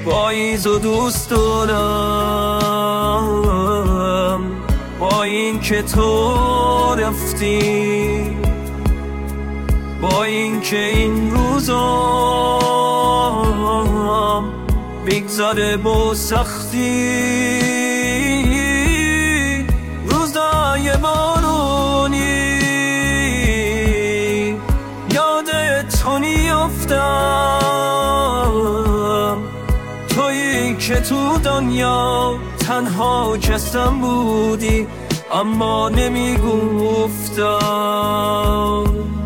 پاییز و دوست دارم، با این که تو رفتی، با این که این روزام بگذاره با سختی. روزای بارونی یاد تو میافتم، تویی که تو دنیا تنها کسم بودی اما نمیگفتم.